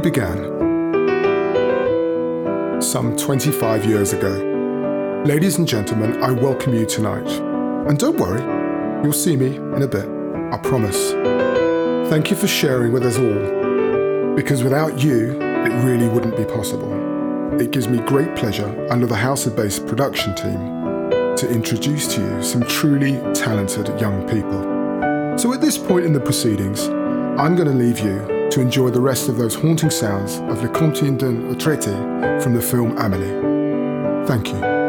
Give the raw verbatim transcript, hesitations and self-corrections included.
began some twenty-five years ago. Ladies and gentlemen, I welcome you tonight. And don't worry, you'll see me in a bit, I promise. Thank you for sharing with us all, because without you, it really wouldn't be possible. It gives me great pleasure, under the House of Bass production team, to introduce to you some truly talented young people. So at this point in the proceedings, I'm going to leave you to enjoy the rest of those haunting sounds of Le Compte d'un Autre from the film Amélie. Thank you.